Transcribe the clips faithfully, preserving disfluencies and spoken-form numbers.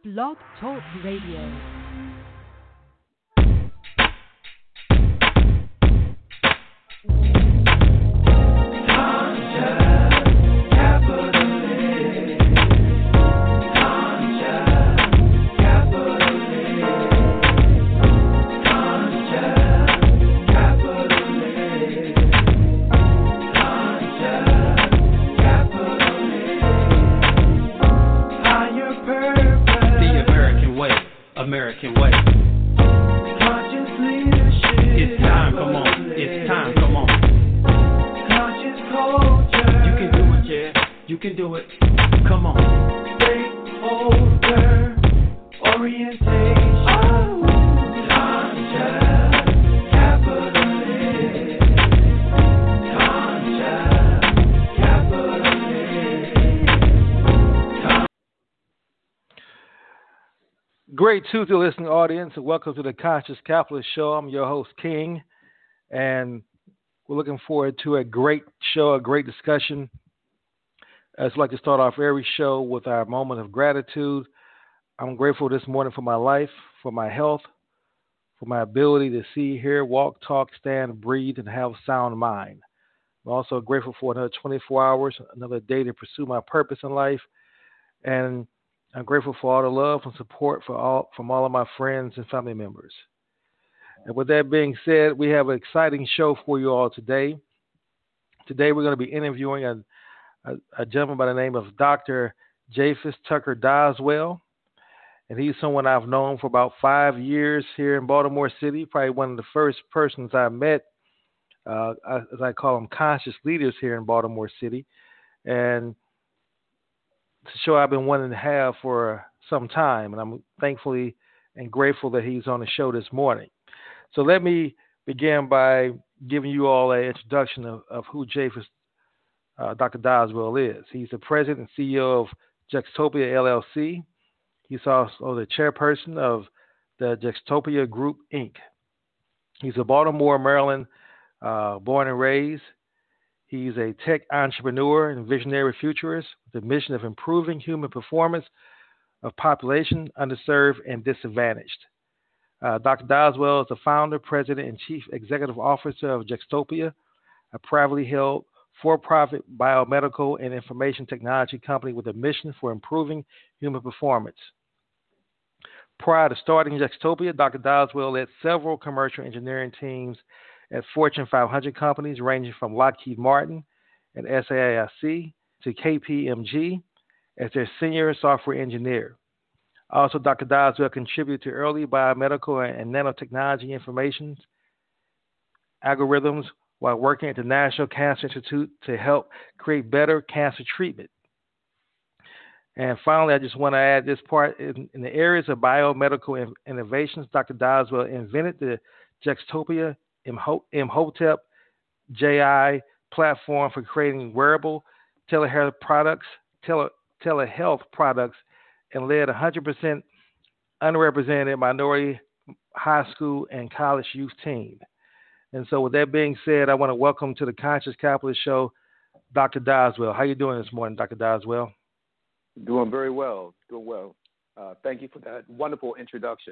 Blog Talk Radio. American way. Conscious leadership. It's time, come on. It's time, come on. Conscious culture. You can do it, yeah. You can do it. Come on. Stakeholder orientation. Oh. Conscious capitalist. Conscious capitalist. Great Tuesday, listening audience, and welcome to the Conscious Capitalist Show. I'm your host, King, and we're looking forward to a great show, a great discussion. I'd like to start off every show with our moment of gratitude. I'm grateful this morning for my life, for my health, for my ability to see, hear, walk, talk, stand, breathe, and have a sound mind. I'm also grateful for another twenty-four hours, another day to pursue my purpose in life, and I'm grateful for all the love and support for all, from all of my friends and family members. And with that being said, we have an exciting show for you all today. Today we're going to be interviewing a, a, a gentleman by the name of Doctor Japhus Tucker Doswell. And he's someone I've known for about five years here in Baltimore City, probably one of the first persons I met, uh, as I call them, conscious leaders here in Baltimore City. And it's a show I've been wanting to have for some time, and I'm thankfully and grateful that he's on the show this morning. So let me begin by giving you all an introduction of, of who Japhus uh, Doctor Doswell is. He's the president and C E O of Juxtopia L L C. He's also the chairperson of the Juxtopia Group, Incorporated. He's a Baltimore, Maryland, uh, born and raised. He's a tech entrepreneur and visionary futurist with the mission of improving human performance of population underserved and disadvantaged. Uh, Doctor Doswell is the founder, president, and chief executive officer of Juxtopia, a privately held for-profit biomedical and information technology company with a mission for improving human performance. Prior to starting Juxtopia, Doctor Doswell led several commercial engineering teams at Fortune five hundred companies ranging from Lockheed Martin and S A I C to K P M G as their senior software engineer. Also, Doctor Doswell contributed to early biomedical and nanotechnology information algorithms while working at the National Cancer Institute to help create better cancer treatment. And finally, I just want to add this part. In, in the areas of biomedical in, innovations, Doctor Doswell invented the Juxtopia Imhotep J I platform for creating wearable telehealth products, tele, telehealth products, and led a one hundred percent unrepresented minority high school and college youth team. And so with that being said, I want to welcome to the Conscious Capitalist Show, Doctor Doswell. How are you doing this morning, Doctor Doswell? Doing very well, doing well. Uh, thank you for that wonderful introduction.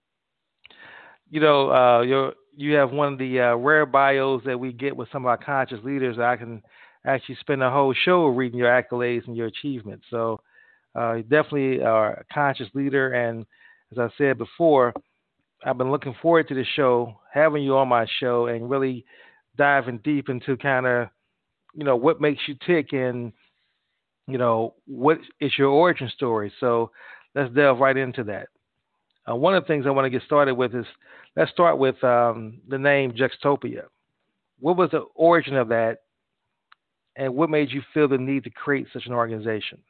You know, uh, you're, you have one of the uh, rare bios that we get with some of our conscious leaders. I can actually spend a whole show reading your accolades and your achievements. So uh, you definitely are a conscious leader. And as I said before, I've been looking forward to the show, having you on my show, and really diving deep into kind of, you know, what makes you tick and, you know, what is your origin story. So let's delve right into that. Uh, one of the things I want to get started with is, let's start with um, the name Juxtopia. What was the origin of that, and what made you feel the need to create such an organization?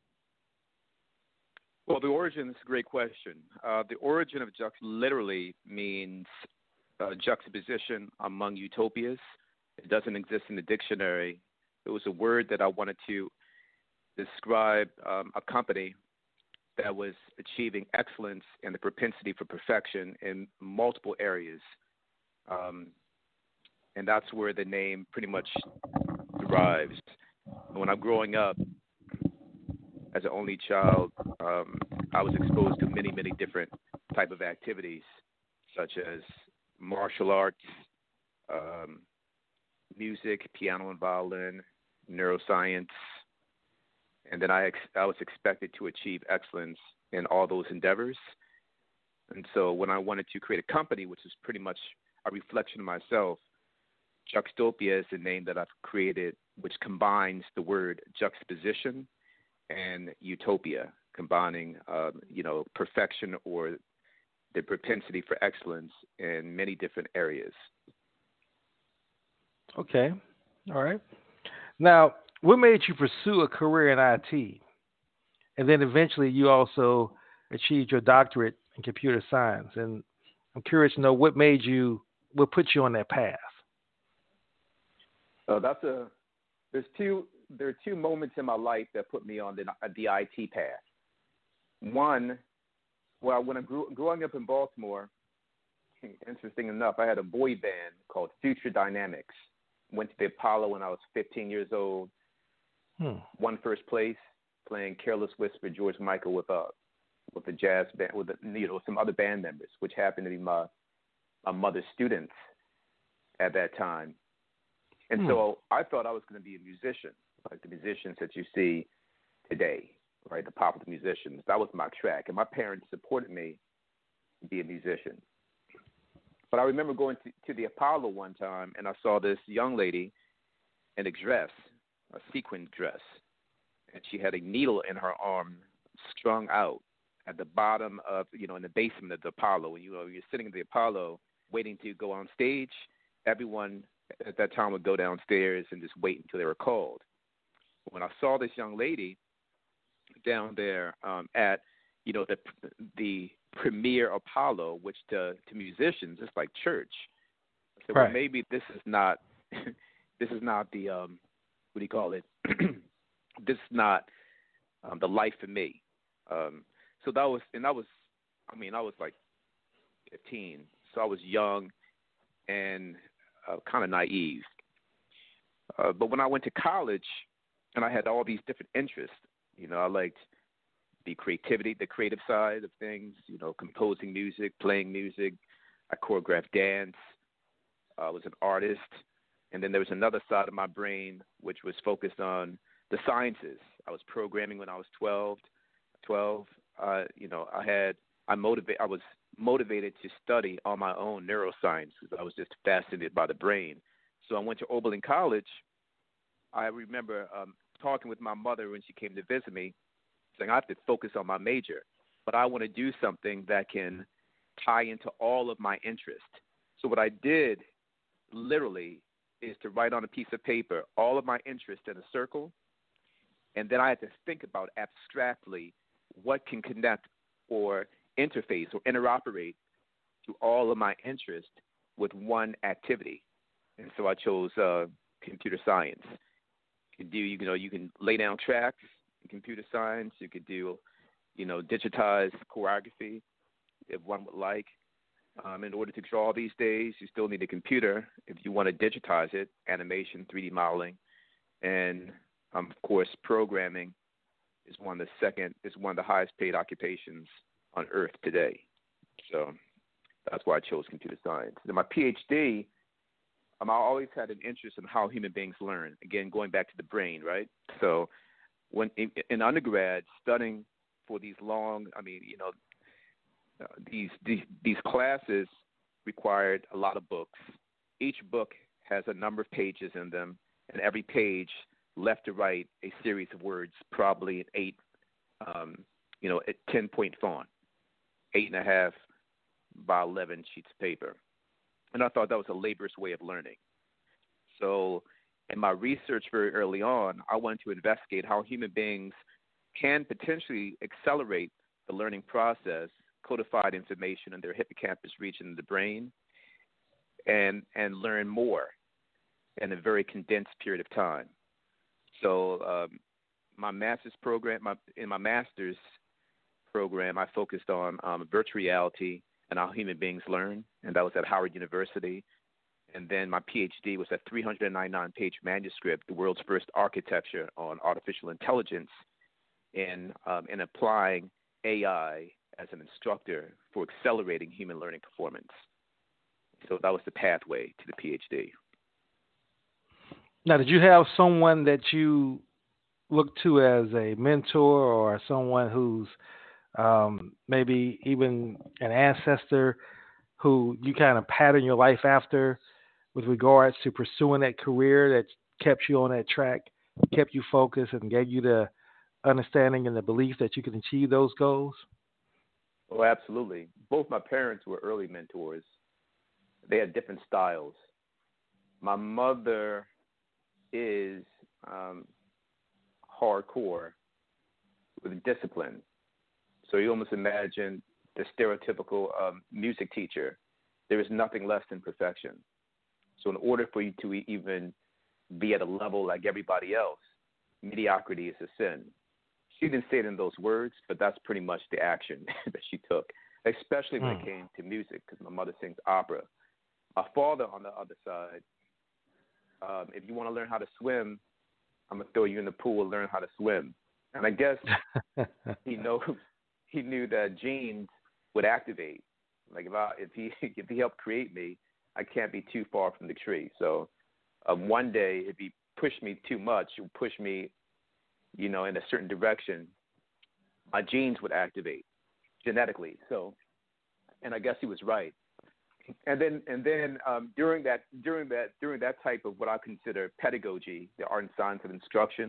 Well, the origin is a great question. Uh, the origin of Jux literally means uh, juxtaposition among utopias. It doesn't exist in the dictionary. It was a word that I wanted to describe um, a company that was achieving excellence and the propensity for perfection in multiple areas. Um, and that's where the name pretty much derives. When I'm growing up, as an only child, um, I was exposed to many, many different type of activities, such as martial arts, um, music, piano and violin, neuroscience, and then I, ex- I was expected to achieve excellence in all those endeavors. And so when I wanted to create a company, which is pretty much a reflection of myself, Juxtopia is the name that I've created, which combines the word juxtaposition and utopia, combining, um, you know, perfection or the propensity for excellence in many different areas. Okay. All right. Now, what made you pursue a career in I T? And then eventually you also achieved your doctorate in computer science. And I'm curious to know what made you, what put you on that path? Uh, that's a, there's two, there are two moments in my life that put me on the, the I T path. One, well, when I grew, growing up in Baltimore, interesting enough, I had a boy band called Future Dynamics. Went to the Apollo when I was fifteen years old. Hmm. Won first place playing Careless Whisper, George Michael with a with a jazz band with a, you know some other band members, which happened to be my my mother's students at that time. And hmm. so I thought I was going to be a musician, like the musicians that you see today, right? The popular musicians. That was my track, and my parents supported me to be a musician. But I remember going to, to the Apollo one time, and I saw this young lady in a dress, a sequin dress, and she had a needle in her arm strung out at the bottom of, you know, in the basement of the Apollo. When you know, you're sitting in the Apollo waiting to go on stage, everyone at that time would go downstairs and just wait until they were called. When I saw this young lady down there um, at, you know, the the premier Apollo, which to, to musicians is like church. I said, right. Well, maybe this is not this is not the um, what do you call it? This is not um, the life for me. Um, so that was, and I was, I mean, I was like fifteen, so I was young and uh, kind of naive. Uh, but when I went to college, and I had all these different interests, you know, I liked the creativity, the creative side of things, you know, composing music, playing music. I choreographed dance. I was an artist. And then there was another side of my brain which was focused on the sciences. I was programming when I was twelve. twelve, uh, you know, I had, I motivate, I was motivated to study on my own neuroscience because I was just fascinated by the brain. So I went to Oberlin College. I remember um, talking with my mother when she came to visit me, saying I have to focus on my major, but I want to do something that can tie into all of my interests. So what I did literally is to write on a piece of paper all of my interests in a circle, and then I had to think about abstractly what can connect or interface or interoperate to all of my interests with one activity. And so I chose uh, computer science. You can do, you know, you can lay down tracks in computer science. You could do, you know, digitized choreography, if one would like. Um, in order to draw these days, you still need a computer if you want to digitize it, animation, three D modeling. And, um, of course, programming is one of the second, is one of the highest paid occupations on earth today. So that's why I chose computer science. And my PhD, um, I always had an interest in how human beings learn. Again, going back to the brain, right? So when in, in undergrad, studying for these long, I mean, you know, uh, these, these these classes required a lot of books. Each book has a number of pages in them, and every page left to right a series of words, probably an eight, um, you know, a ten-point font, eight and a half by eleven sheets of paper. And I thought that was a laborious way of learning. So in my research very early on, I wanted to investigate how human beings can potentially accelerate the learning process, codified information in their hippocampus region in the brain, and and learn more in a very condensed period of time. So um, my master's program, my, in my master's program, I focused on um, virtual reality and how human beings learn, and that was at Howard University. And then my PhD was a three hundred ninety-nine page manuscript, the world's first architecture on artificial intelligence in um, in applying A I as an instructor for accelerating human learning performance. So that was the pathway to the PhD. Now, did you have someone that you looked to as a mentor or someone who's um, maybe even an ancestor who you kind of pattern your life after with regards to pursuing that career that kept you on that track, kept you focused, and gave you the understanding and the belief that you can achieve those goals? Oh, absolutely. Both my parents were early mentors. They had different styles. My mother is um, hardcore with discipline. So you almost imagine the stereotypical um, music teacher. There is nothing less than perfection. So in order for you to even be at a level like everybody else, mediocrity is a sin. She didn't say it in those words, but that's pretty much the action that she took, especially when mm. it came to music, because my mother sings opera. My father, on the other side, um, if you want to learn how to swim, I'm going to throw you in the pool and learn how to swim. And I guess he knows, he knew that genes would activate. Like if I, if he if he helped create me, I can't be too far from the tree. So um, one day, if he pushed me too much, he would push me, you know, in a certain direction, my genes would activate genetically. So, and I guess he was right. And then, and then um, during that, during that, during that type of what I consider pedagogy, the art and science of instruction.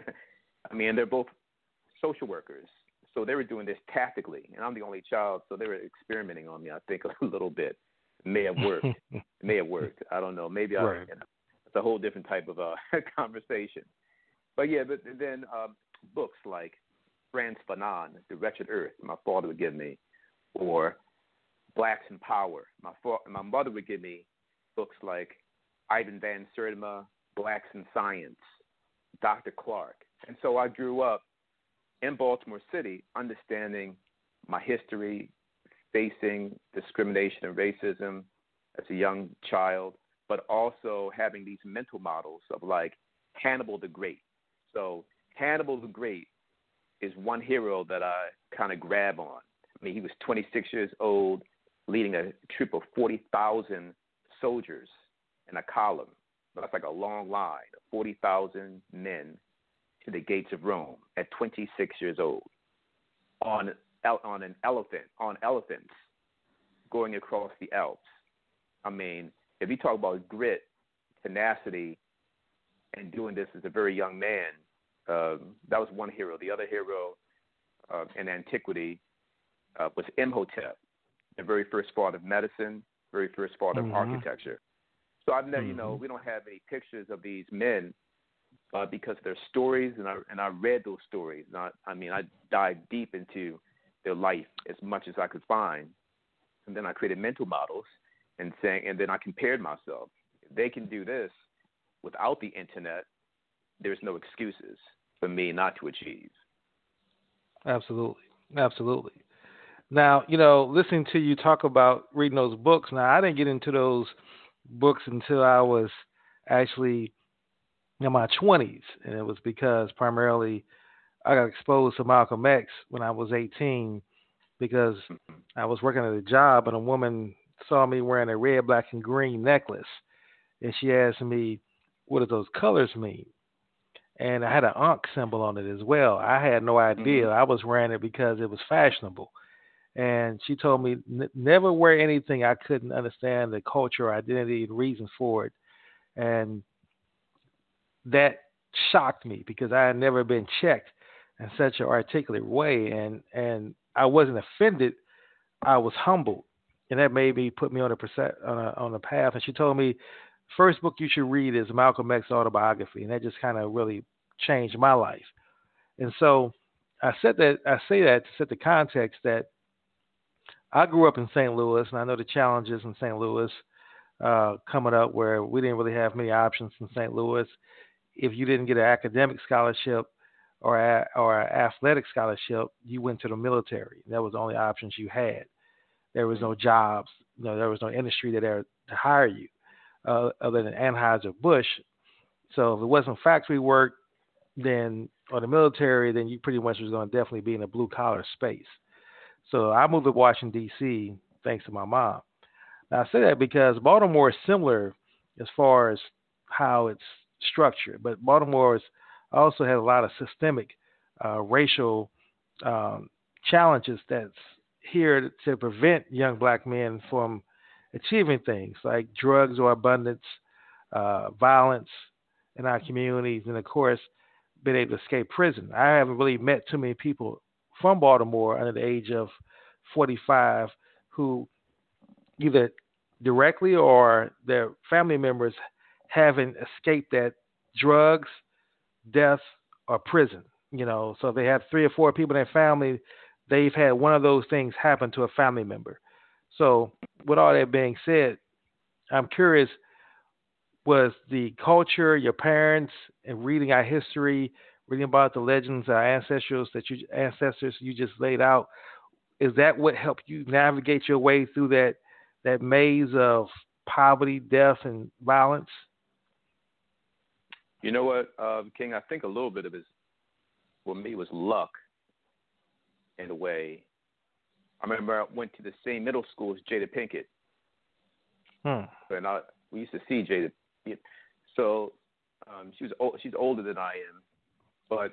I mean, they're both social workers, so they were doing this tactically, and I'm the only child, so they were experimenting on me. I think a little bit. It may have worked. It may have worked. I don't know. Maybe I. Right. You know, it's a whole different type of uh, conversation. But yeah, but then um, books like Frantz Fanon, The Wretched Earth, my father would give me, or Blacks in Power. My fa- my mother would give me books like Ivan Van Sertima, Blacks in Science, Doctor Clark. And so I grew up in Baltimore City understanding my history, facing discrimination and racism as a young child, but also having these mental models of like Hannibal the Great. So Hannibal the Great is one hero that I kind of grab on. I mean, he was twenty-six years old, leading a troop of forty thousand soldiers in a column. That's like a long line of forty thousand men to the gates of Rome at twenty-six years old on on an elephant, on elephants going across the Alps. I mean, if you talk about grit, tenacity, and doing this as a very young man, um, that was one hero. The other hero uh, in antiquity uh, was Imhotep, the very first father of medicine, very first father mm-hmm. of architecture. So I've never, mm-hmm. you know, we don't have any pictures of these men uh, because they're stories, and I and I read those stories. And I, I mean, I dived deep into their life as much as I could find, and then I created mental models, and saying, and then I compared myself. If they can do this without the internet, there's no excuses for me not to achieve. Absolutely, absolutely. Now, you know, listening to you talk about reading those books, now I didn't get into those books until I was actually in my twenties, and it was because primarily I got exposed to Malcolm X when I was eighteen because I was working at a job and a woman saw me wearing a red, black, and green necklace, and she asked me, what do those colors mean? And I had an Ankh symbol on it as well. I had no idea. Mm-hmm. I was wearing it because it was fashionable. And she told me, N- never wear anything I couldn't understand the culture, identity, and reason for it. And that shocked me because I had never been checked in such an articulate way. And, and I wasn't offended. I was humbled. And that made me put me on a, on a, on a path. And she told me, first book you should read is Malcolm X autobiography. And that just kind of really changed my life. And so I said that, I say that to set the context that I grew up in Saint Louis, and I know the challenges in Saint Louis uh, coming up where we didn't really have many options in Saint Louis. If you didn't get an academic scholarship or a, or an athletic scholarship, you went to the military. That was the only options you had. There was no jobs. You know, there was no industry there to hire you uh, other than Anheuser-Busch. So if it wasn't factory work, then or the military, then you pretty much was going to definitely be in a blue collar space. So I moved to Washington D C thanks to my mom. Now, I say that because Baltimore is similar as far as how it's structured, but Baltimore is, also has a lot of systemic uh, racial um, challenges that's here to prevent young black men from achieving things like drugs or abundance, uh, violence in our communities, and of course, being able to escape prison. I haven't really met too many people from Baltimore under the age of forty-five who either directly or their family members haven't escaped that drugs, death, or prison. You know, so if they have three or four people in their family, they've had one of those things happen to a family member. So with all that being said, I'm curious, was the culture, your parents, and reading our history, reading about the legends, our ancestors that you ancestors you just laid out, is that what helped you navigate your way through that that maze of poverty, death, and violence? You know what, um, King? I think a little bit of it, for me, was luck. In a way, I remember I went to the same middle school as Jada Pinkett, hmm. and I we used to see Jada. So um, she was old, she's older than I am, but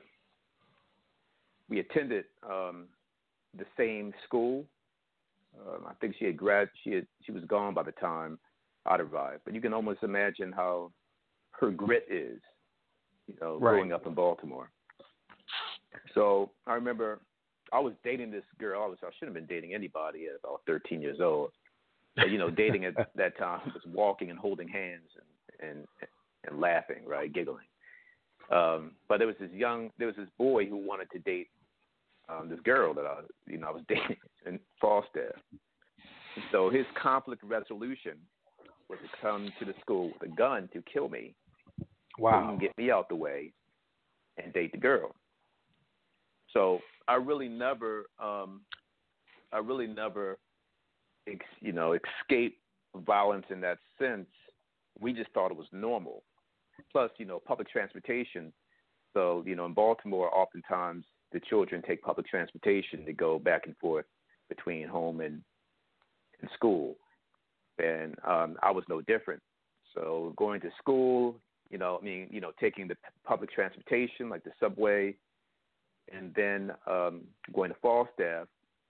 we attended um, the same school. Um, I think she had grad she had she was gone by the time I'd arrived. But you can almost imagine how her grit is, you know, right. growing up in Baltimore. So I remember I was dating this girl. I was I shouldn't have been dating anybody at about thirteen years old. But, you know, dating at that time was walking and holding hands and and, and laughing, right, giggling. Um, but there was this young, there was this boy who wanted to date um, this girl that I, you know, I was dating in Falstaff. So his conflict resolution was to come to the school with a gun to kill me. Wow. So he can get me out the way and date the girl. So I really never, um, I really never, ex, you know, escaped violence in that sense. We just thought it was normal. Plus, you know, public transportation. So, you know, in Baltimore, oftentimes the children take public transportation to go back and forth between home and, and school. And um, I was no different. So going to school, you know, I mean, you know, taking the public transportation like the subway, and then um, going to Falstaff.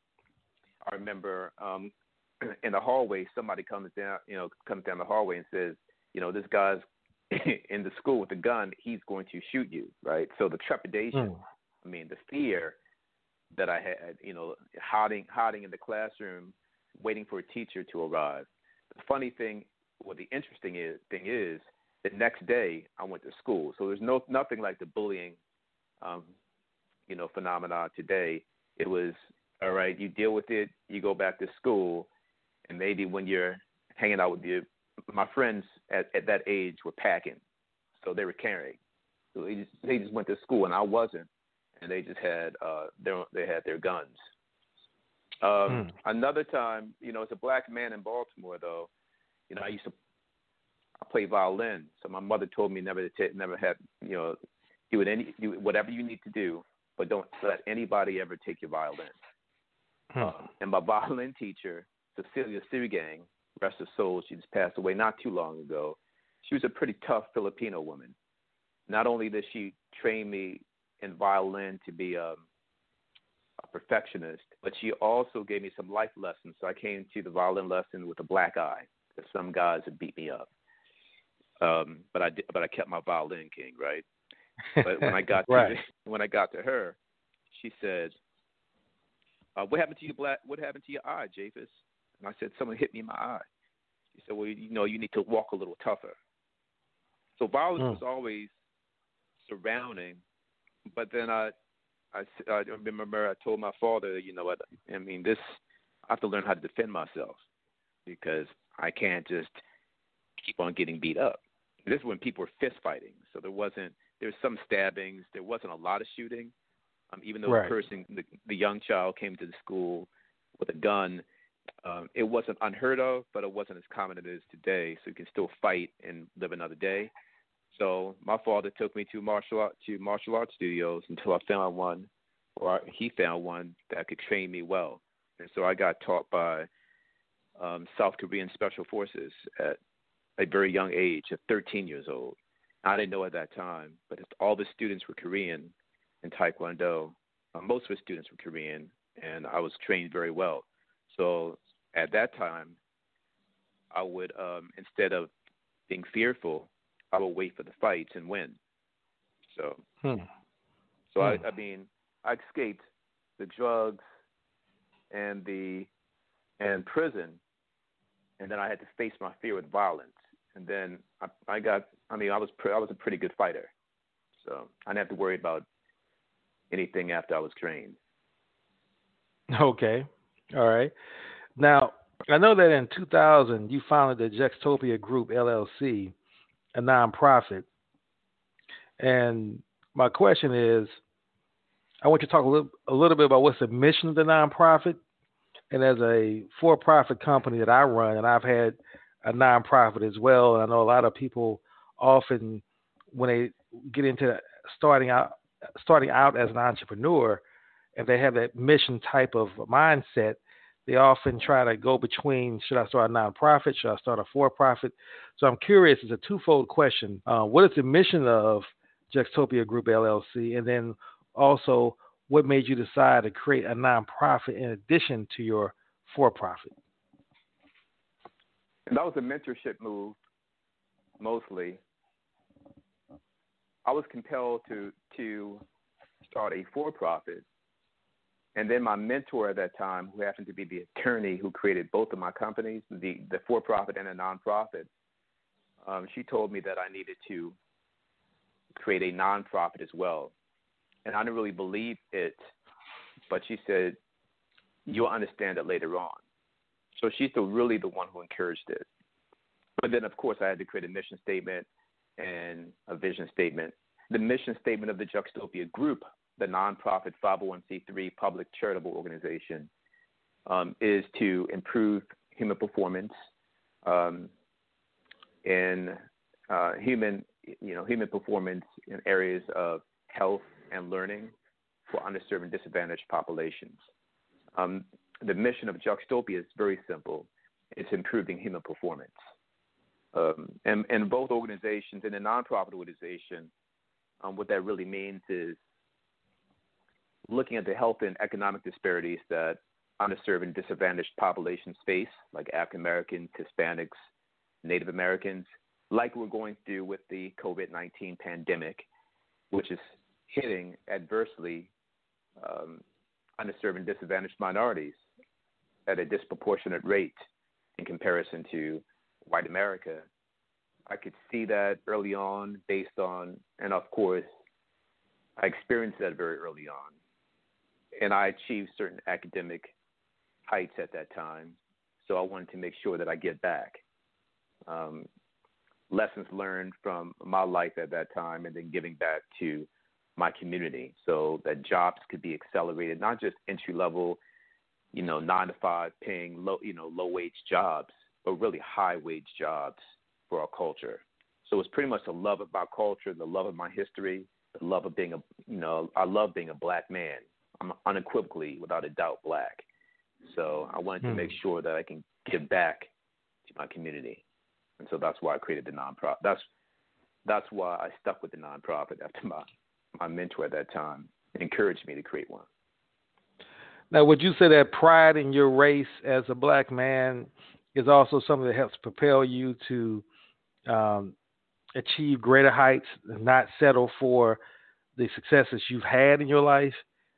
I remember um, in the hallway, somebody comes down, you know, comes down the hallway and says, you know, this guy's in the school with a gun. He's going to shoot you, right? So the trepidation, mm. I mean, the fear that I had, you know, hiding, hiding in the classroom, waiting for a teacher to arrive. The funny thing, well, the interesting is, thing is, the next day I went to school. So there's no nothing like the bullying, um, you know, phenomena today. It was, all right, you deal with it, you go back to school, and maybe when you're hanging out with your, my friends at, at that age were packing, so they were carrying. So they just, they just went to school, and I wasn't, and they just had uh, their they had their guns. Um, mm. Another time, you know, as a black man in Baltimore, though, you know, I used to I play violin, so my mother told me never to take, never have, you know, do it any do whatever you need to do, but don't let anybody ever take your violin. Hmm. Um, and my violin teacher, Cecilia Sirigang, rest her soul, she just passed away not too long ago. She was a pretty tough Filipino woman. Not only did she train me in violin to be um, a perfectionist, but she also gave me some life lessons. So I came to the violin lesson with a black eye, because some guys would beat me up. Um, but I did, but I kept my violin, King, right? But when I got right. to when I got to her, she said, uh, "What happened to your black? What happened to your eye, Japhus?" And I said, "Someone hit me in my eye." She said, "Well, you know, you need to walk a little tougher." So violence mm. was always surrounding. But then I, I, I remember I told my father, you know what? I mean, this I have to learn how to defend myself, because I can't just keep on getting beat up. This is when people were fist fighting, so there wasn't. There was some stabbings. There wasn't a lot of shooting. Um, even though right. the person, the, the young child, came to the school with a gun, um, it wasn't unheard of, but it wasn't as common as it is today. So you can still fight and live another day. So my father took me to martial art, to martial arts studios until I found one, or he found one that could train me well. And so I got taught by um, South Korean Special Forces at a very young age of thirteen years old. I didn't know at that time, but all the students were Korean in Taekwondo. Uh, most of the students were Korean, and I was trained very well. So at that time, I would, um, instead of being fearful, I would wait for the fights and win. So, hmm. so hmm. I, I mean, I escaped the drugs and the and prison, and then I had to face my fear with violence. And then I, I got, I mean, I was pre- I was a pretty good fighter, so I didn't have to worry about anything after I was trained. Okay, all right. Now, I know that in two thousand you founded the Juxtopia Group L L C, a nonprofit. And my question is, I want you to talk a little, a little bit about what's the mission of the nonprofit. And as a for-profit company that I run, and I've had a nonprofit as well, and I know a lot of people often, when they get into starting out, starting out as an entrepreneur, if they have that mission type of mindset, they often try to go between, should I start a nonprofit? Should I start a for-profit? So I'm curious, it's a twofold question. Uh, what is the mission of Juxtopia Group L L C? And then also, what made you decide to create a nonprofit in addition to your for-profit? And that was a mentorship move, mostly. I was compelled to to start a for-profit. And then my mentor at that time, who happened to be the attorney who created both of my companies, the, the for-profit and the nonprofit, um, she told me that I needed to create a nonprofit as well. And I didn't really believe it, but she said, you'll understand it later on. So she's the, really the one who encouraged it. But then, of course, I had to create a mission statement and a vision statement. The mission statement of the Juxtopia Group, the nonprofit five oh one c three public charitable organization, um, is to improve human performance um, in uh, human, you know, human performance in areas of health and learning for underserved and disadvantaged populations. Um, the mission of Juxtopia is very simple. It's improving human performance. Um, and, and both organizations, in a nonprofit organization, um, what that really means is looking at the health and economic disparities that underserved and disadvantaged populations face, like African Americans, Hispanics, Native Americans, like we're going through with the COVID nineteen pandemic, which is hitting adversely um, underserved and disadvantaged minorities at a disproportionate rate in comparison to white America. I could see that early on based on, and of course, I experienced that very early on. And I achieved certain academic heights at that time, so I wanted to make sure that I get back. Um, lessons learned from my life at that time, and then giving back to my community so that jobs could be accelerated, not just entry level, you know, nine to five paying low, you know, low wage jobs, but really high wage jobs for our culture. So it's pretty much the love of my culture, the love of my history, the love of being a, you know, I love being a black man. I'm unequivocally, without a doubt, black. So I wanted to Hmm. make sure that I can give back to my community. And so that's why I created the nonprofit. That's that's why I stuck with the nonprofit after my, my mentor at that time encouraged me to create one. Now, would you say that pride in your race as a black man is also something that helps propel you to um, achieve greater heights and not settle for the successes you've had in your life?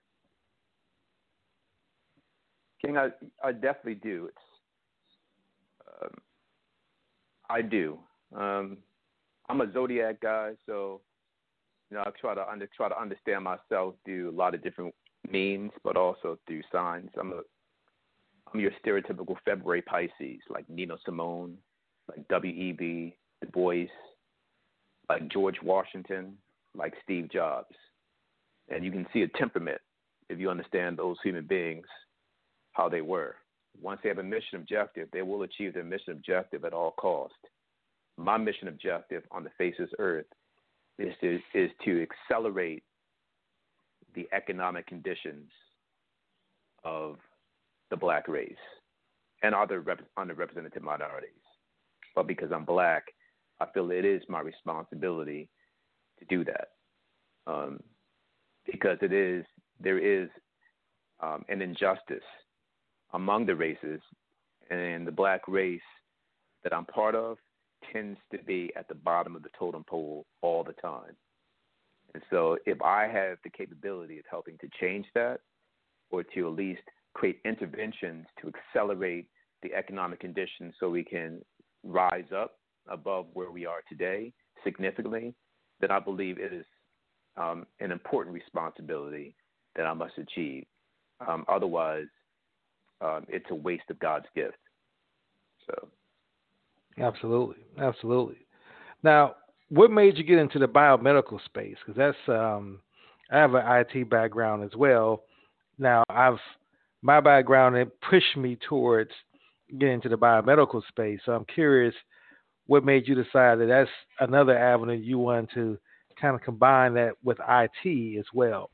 King, I, I definitely do. It's, um, I do. Um, I'm a zodiac guy, so you know I try to under, try to understand myself through a lot of different means, but also through signs. I'm a I'm your stereotypical February Pisces, like Nina Simone, like W E B Du Bois, like George Washington, like Steve Jobs, and you can see a temperament if you understand those human beings, how they were. Once they have a mission objective, they will achieve their mission objective at all cost. My mission objective on the face of this earth is to is to accelerate the economic conditions of the black race and other rep- underrepresented minorities. But because I'm black, I feel it is my responsibility to do that, um, because it is there is um, an injustice among the races, and the black race that I'm part of tends to be at the bottom of the totem pole all the time. And so if I have the capability of helping to change that, or to at least create interventions to accelerate the economic conditions so we can rise up above where we are today significantly, then I believe it is um, an important responsibility that I must achieve. Um, otherwise, um, it's a waste of God's gift. So, absolutely, absolutely. Now, what made you get into the biomedical space? Because that's um, I have an I T background as well. Now, I've my background it pushed me towards getting into the biomedical space. So I'm curious, what made you decide that that's another avenue you want to kind of combine that with I T as well?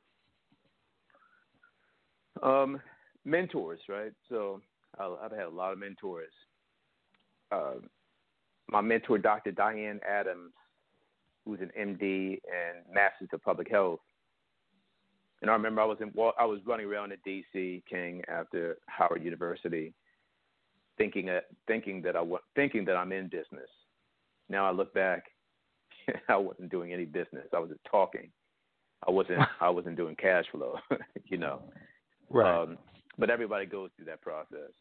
Um, mentors, right? So I've had a lot of mentors. Uh, my mentor, Doctor Diane Adams, who's an M D and Master's of Public Health. And I remember I was in, I was running around at D C, King, after Howard University, thinking that thinking that I thinking that I'm in business. Now I look back, I wasn't doing any business. I was just talking. I wasn't I wasn't doing cash flow, you know. Right. Um, but everybody goes through that process.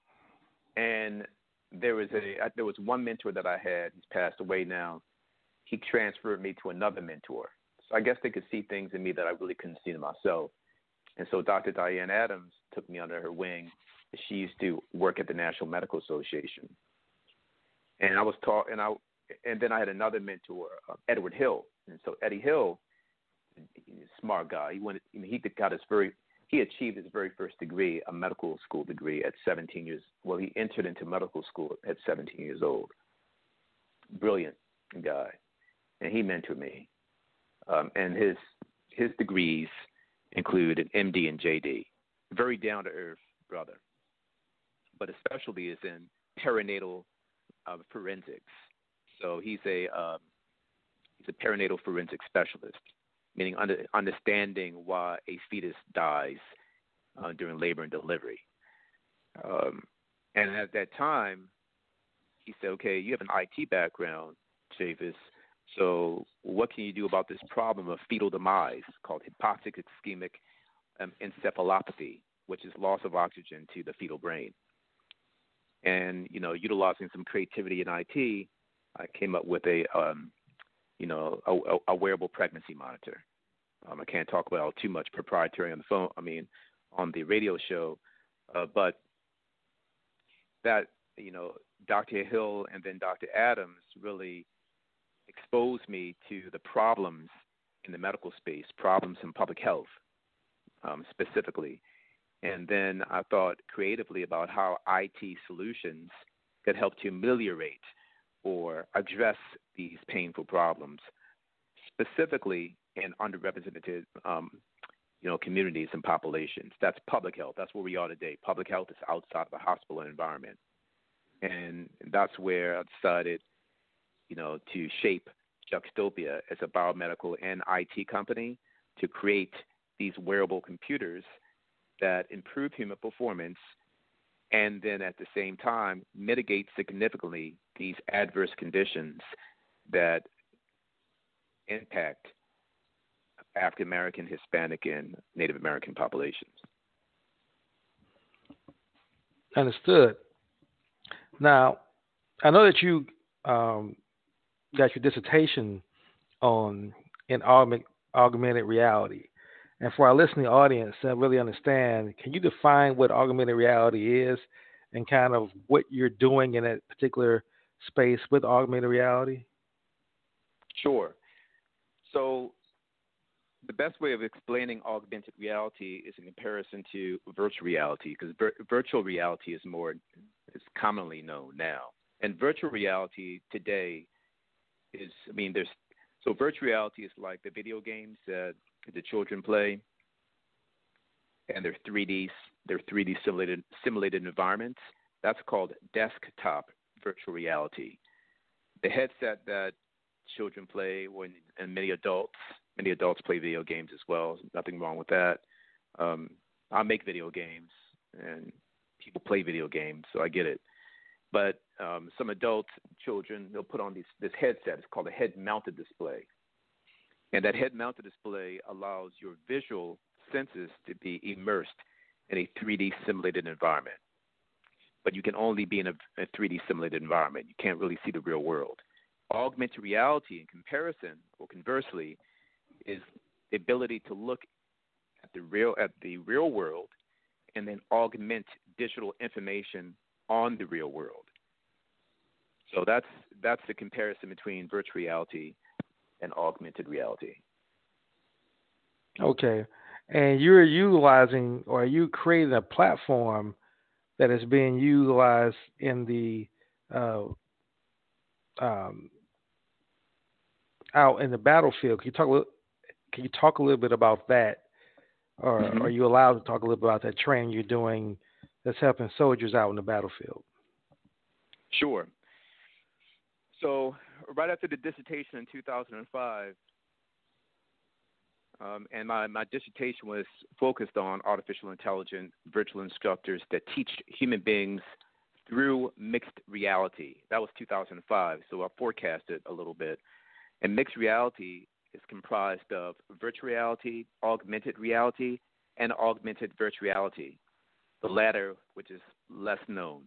And there was a there was one mentor that I had. He's passed away now. He transferred me to another mentor. So I guess they could see things in me that I really couldn't see in myself. And so Doctor Diane Adams took me under her wing. She used to work at the National Medical Association. And I was taught, and I and then I had another mentor, uh, Edward Hill. And so Eddie Hill, he's a smart guy. He went. He got his very. He achieved his very first degree, a medical school degree, at seventeen years. Well, he entered into medical school at seventeen years old. Brilliant guy, and he mentored me. Um, and his his degrees include an M D and J D. Very down to earth brother, but his specialty is in perinatal uh, forensics. So he's a um, he's a perinatal forensic specialist, meaning under, understanding why a fetus dies uh, during labor and delivery. Um, and at that time, he said, okay, you have an I T background, Chavis, so what can you do about this problem of fetal demise called hypoxic ischemic um, encephalopathy, which is loss of oxygen to the fetal brain? And, you know, utilizing some creativity in I T, I came up with a, um, you know, a, a wearable pregnancy monitor. Um, I can't talk about too much proprietary on the phone, I mean, on the radio show, uh, but that, you know, Doctor Hill and then Doctor Adams really exposed me to the problems in the medical space, problems in public health um, specifically. And then I thought creatively about how I T solutions could help to ameliorate or address these painful problems, specifically in underrepresented um, you know, communities and populations. That's public health. That's where we are today. Public health is outside of the hospital environment. And that's where I decided, you know, to shape Juxtopia as a biomedical and I T company to create these wearable computers that improve human performance and then at the same time mitigate significantly these adverse conditions that impact African American, Hispanic, and Native American populations. Understood. Now, I know that you um, got your dissertation on in augment, augmented reality. And for our listening audience to really understand, can you define what augmented reality is and kind of what you're doing in that particular space with augmented reality? Sure. So the best way of explaining augmented reality is in comparison to virtual reality, because vir- virtual reality is more is commonly known now. And virtual reality today is, I mean, there's So virtual reality is like the video games that the children play, and they're three D, they're three D simulated simulated environments. That's called desktop virtual reality. The headset that children play, when and many adults, many adults play video games as well. Nothing wrong with that. Um, I make video games, and people play video games, so I get it. But um, some adults, children, they'll put on these, this headset. It's called a head-mounted display. And that head-mounted display allows your visual senses to be immersed in a three D simulated environment. But you can only be in a, a three D simulated environment. You can't really see the real world. Augmented reality, in comparison, or conversely, is the ability to look at the real at the real world and then augment digital information on the real world. So that's that's the comparison between virtual reality and augmented reality. Okay. And you're utilizing, or you creating a platform that is being utilized in the uh, um, out in the battlefield. Can you talk a little, can you talk a little bit about that, or Mm-hmm. are you allowed to talk a little bit about that training you're doing that's helping soldiers out in the battlefield? Sure. So right after the dissertation in two thousand five, um, and my, my dissertation was focused on artificial intelligence virtual instructors that teach human beings through mixed reality. That was two thousand five, so I forecasted a little bit. And mixed reality is comprised of virtual reality, augmented reality, and augmented virtual reality, the latter which is less known.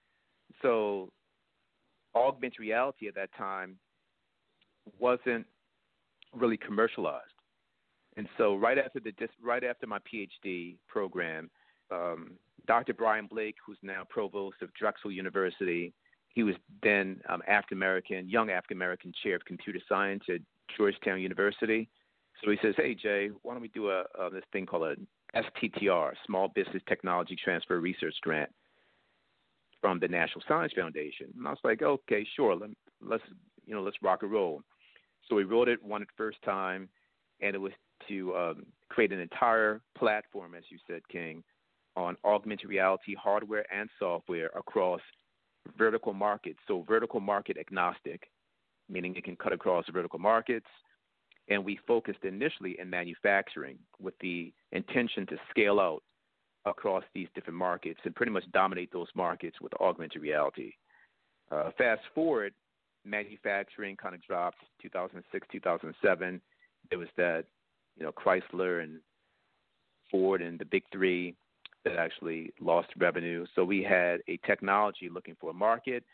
So augmented reality at that time wasn't really commercialized. And so right after the right after my PhD program, um, Doctor Brian Blake, who's now provost of Drexel University, he was then um, African-American, young African-American chair of computer science at Georgetown University. So he says, hey, Jay, why don't we do a, a this thing called a S T T R, Small Business Technology Transfer Research Grant from the National Science Foundation. And I was like, okay, sure, let, let's, you know, let's rock and roll. So we wrote it, won it first time, and it was to um, create an entire platform, as you said, King, on augmented reality hardware and software across vertical markets. So vertical market agnostic, meaning it can cut across vertical markets. And we focused initially in manufacturing with the intention to scale out across these different markets and pretty much dominate those markets with augmented reality. Uh, fast forward, manufacturing kind of dropped two thousand six, two thousand seven. There was that, you know, Chrysler and Ford and the big three that actually lost revenue. So we had a technology looking for a market,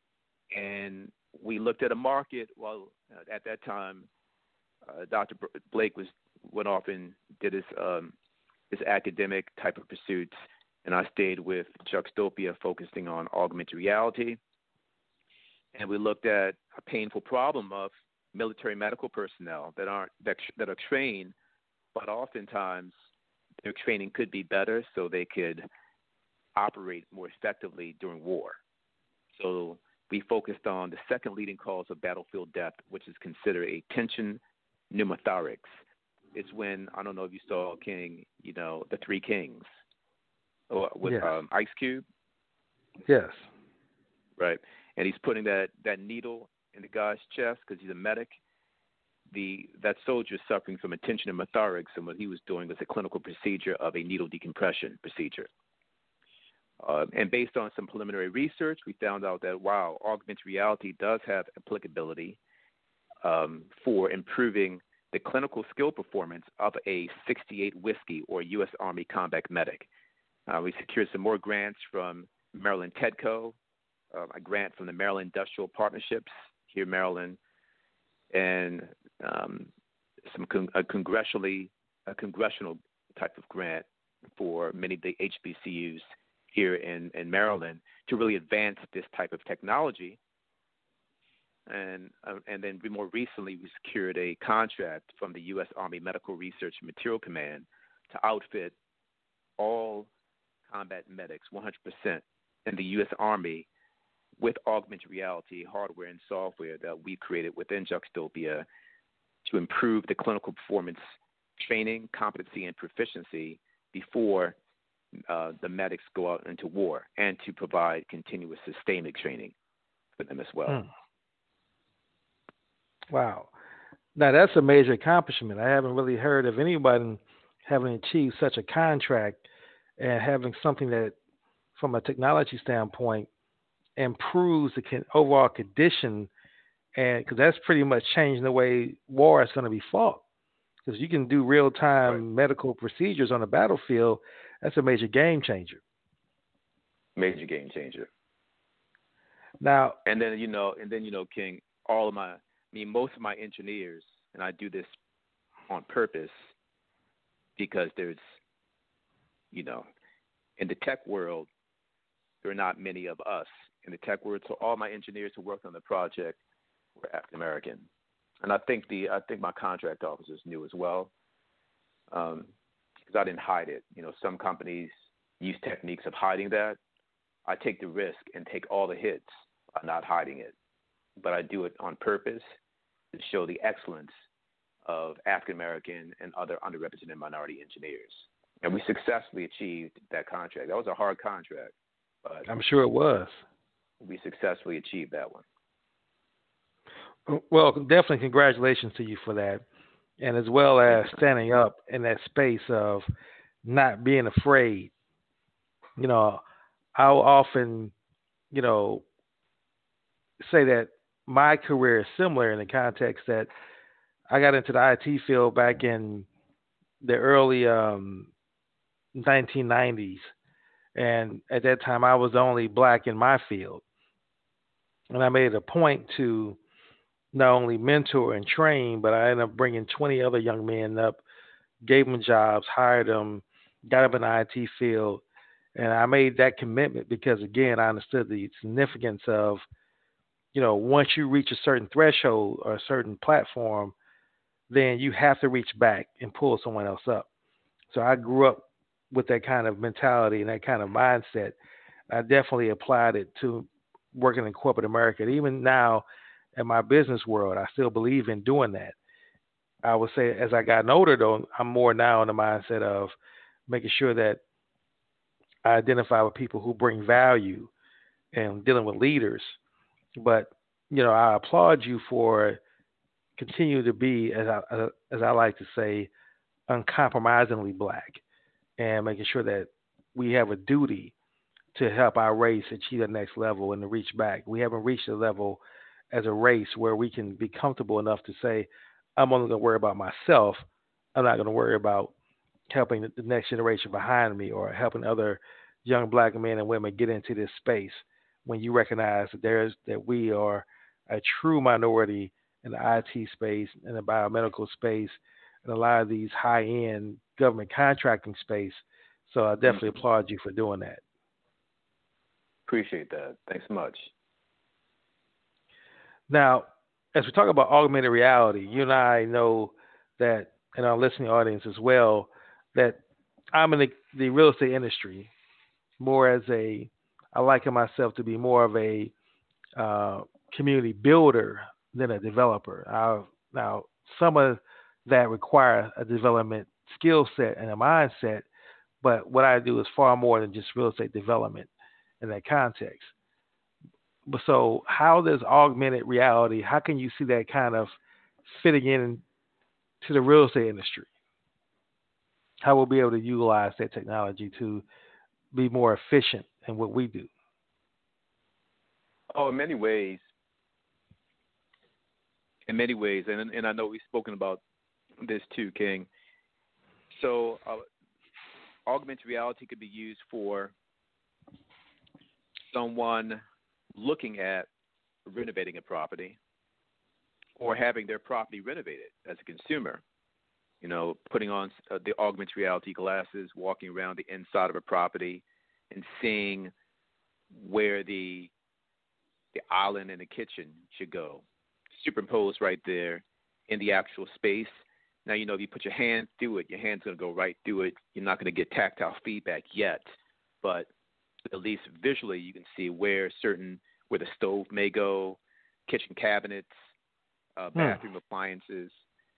and we looked at a market. Well, uh, at that time, uh, Doctor Blake was went off and did his um, his academic type of pursuits, and I stayed with Juxtopia, focusing on augmented reality. And we looked at a painful problem of military medical personnel that aren't that, that are trained, but oftentimes their training could be better so they could operate more effectively during war. So we focused on the second leading cause of battlefield death, which is considered a tension pneumothorax. It's when, I don't know if you saw, King, you know, The Three Kings or with Yes. um, Ice Cube. Yes. Right. And he's putting that, that needle in the guy's chest because he's a medic. The that soldier is suffering from a tension pneumothorax, and what he was doing was a clinical procedure of a needle decompression procedure. Uh, and based on some preliminary research, we found out that, wow, augmented reality does have applicability um, for improving the clinical skill performance of a sixty-eight Whiskey or U S Army combat medic. Uh, we secured some more grants from Maryland TEDCO, uh, a grant from the Maryland Industrial Partnerships here in Maryland, and um, some con- a congressionally a congressional type of grant for many of the H B C Us here in, in Maryland to really advance this type of technology. And uh, and then more recently, we secured a contract from the U S Army Medical Research and Material Command to outfit all combat medics, one hundred percent, in the U S Army with augmented reality hardware and software that we created within Juxtopia to improve the clinical performance training, competency, and proficiency before uh, the medics go out into war, and to provide continuous sustainment training for them as well. Hmm. Wow. Now, that's a major accomplishment. I haven't really heard of anybody having achieved such a contract and having something that, from a technology standpoint, improves the con- overall condition, and because that's pretty much changing the way war is going to be fought. Because you can do real-time Right. medical procedures on the battlefield. That's a major game changer. Major game changer. Now, And then, you know, and then, you know, King, all of my, I mean, most of my engineers, and I do this on purpose because there's, you know, in the tech world, there are not many of us in the tech world. So all my engineers who worked on the project were African American, and I think the I think my contract officers knew as well, because um, I didn't hide it. You know, some companies use techniques of hiding that. I take the risk and take all the hits by not hiding it, but I do it on purpose to show the excellence of African American and other underrepresented minority engineers. And we successfully achieved that contract. That was a hard contract, but I'm sure it was. we successfully achieved that one. Well, definitely congratulations to you for that, and as well as standing up in that space of not being afraid. You know, I'll often, you know, say that my career is similar in the context that I got into the I T field back in the early um, nineteen nineties, and at that time I was the only black in my field, and I made it a point to not only mentor and train, but I ended up bringing twenty other young men up, gave them jobs, hired them, got them in the I T field. And I made that commitment because, again, I understood the significance of, you know, once you reach a certain threshold or a certain platform, then you have to reach back and pull someone else up. So I grew up with that kind of mentality and that kind of mindset. I definitely applied it to working in corporate America. And even now, in my business world, I still believe in doing that. I would say as I gotten older, though, I'm more now in the mindset of making sure that I identify with people who bring value and dealing with leaders. But, you know, I applaud you for continue to be, as I, as I like to say, uncompromisingly black, and making sure that we have a duty to help our race achieve the next level and to reach back. We haven't reached a level as a race where we can be comfortable enough to say, I'm only going to worry about myself. I'm not going to worry about helping the next generation behind me or helping other young black men and women get into this space. When you recognize that there's that we are a true minority in the I T space, in the biomedical space, and a lot of these high-end government contracting space. So I definitely mm-hmm. applaud you for doing that. Appreciate that. Thanks so much. Now, as we talk about augmented reality, you and I know that, and our listening audience as well, that I'm in the, the real estate industry more as a, I liken myself to be more of a uh, community builder than a developer. I, now, some of that require a development skill set and a mindset, but what I do is far more than just real estate development in that context. But so how does augmented reality, how can you see that kind of fitting in to the real estate industry? How we'll be able to utilize that technology to be more efficient in what we do? Oh, in many ways. In many ways, and and I know we've spoken about this too, King. So uh, augmented reality could be used for someone looking at renovating a property or having their property renovated as a consumer. You know, putting on uh, the augmented reality glasses, walking around the inside of a property and seeing where the the island and the kitchen should go, superimposed right there in the actual space. Now, you know, if you put your hand through it, your hand's going to go right through it. You're not going to get tactile feedback yet, but at least visually you can see where certain, where the stove may go, kitchen cabinets, uh, bathroom hmm. appliances.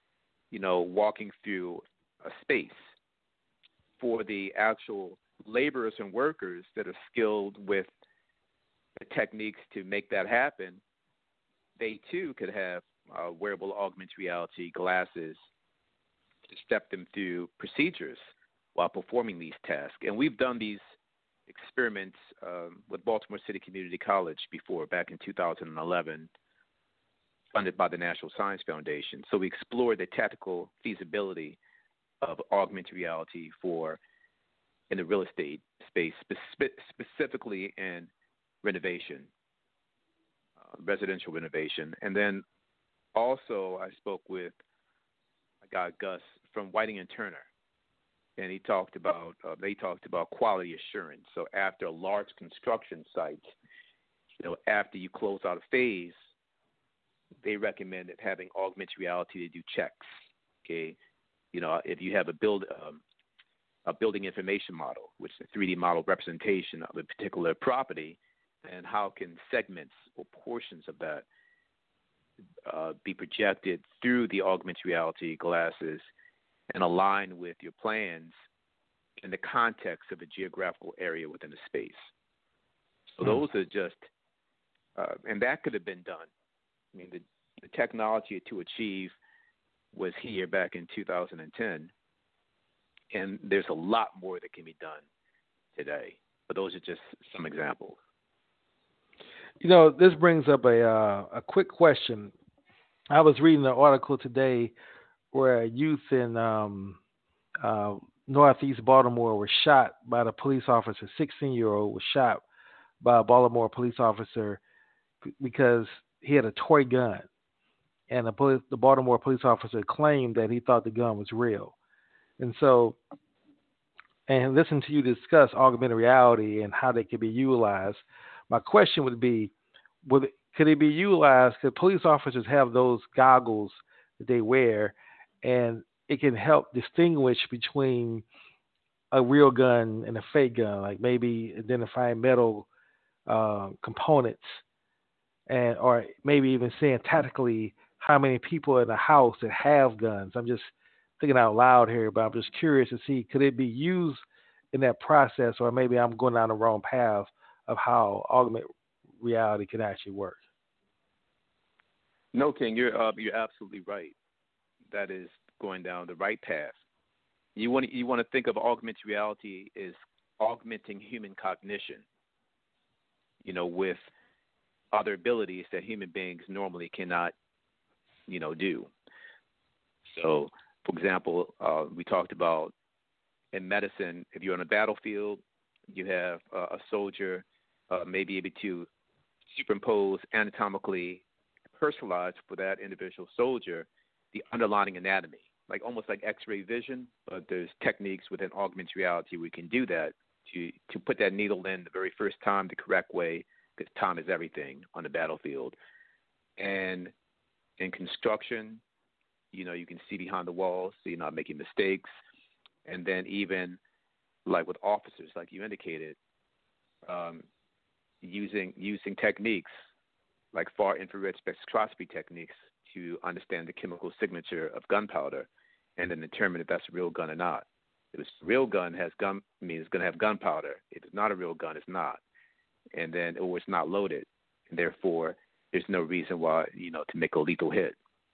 you know, walking through a space. For the actual laborers and workers that are skilled with the techniques to make that happen, they too could have uh, wearable augmented reality glasses to step them through procedures while performing these tasks. And we've done these experiments um, with Baltimore City Community College before, back in two thousand eleven, funded by the National Science Foundation. So we explored the tactical feasibility of augmented reality for in the real estate space, spe- specifically in renovation, uh, residential renovation. And then also I spoke with a guy, Gus, from Whiting and Turner, and he talked about uh, they talked about quality assurance. So after a large construction site, you know, after you close out a phase, they recommended having augmented reality to do checks. Okay, you know, if you have a build um, a building information model, which is a three D model representation of a particular property, and how can segments or portions of that uh, be projected through the augmented reality glasses and align with your plans in the context of a geographical area within a space. So Hmm. those are just, uh, and that could have been done. I mean, the, the technology to achieve was here back in two thousand ten, and there's a lot more that can be done today. But those are just some examples. You know, this brings up a uh, a quick question. I was reading an article today where a youth in um, uh, northeast Baltimore was shot by the police officer. sixteen-year-old was shot by a Baltimore police officer because he had a toy gun, and the, police, the Baltimore police officer claimed that he thought the gun was real. And so, and listen to you discuss augmented reality and how they could be utilized. My question would be, would it, could it be utilized? Could police officers have those goggles that they wear, and it can help distinguish between a real gun and a fake gun, like maybe identifying metal uh, components, and or maybe even saying tactically how many people in a house that have guns. I'm just thinking out loud here, but I'm just curious to see, could it be used in that process, or maybe I'm going down the wrong path of how augmented reality can actually work? No, King, you're uh, you're absolutely right. That is going down the right path. You want to, you want to think of augmented reality as augmenting human cognition, you know, with other abilities that human beings normally cannot, you know, do. So, for example, uh, we talked about in medicine, if you're on a battlefield, you have uh, a soldier uh, may be able to superimpose anatomically, personalized for that individual soldier, the underlying anatomy, like almost like X-ray vision, but there's techniques within augmented reality we can do that to, to put that needle in the very first time the correct way, because time is everything on the battlefield. And in construction, you know, you can see behind the walls, so you're not making mistakes. And then even like with officers, like you indicated, um, using using techniques like far infrared spectroscopy techniques to understand the chemical signature of gunpowder and then determine if that's a real gun or not. If it's a real gun, has gun, I mean, it's going to have gunpowder. If it's not a real gun, it's not. And then, or it's not loaded. And therefore, there's no reason why, you know, to make a lethal hit.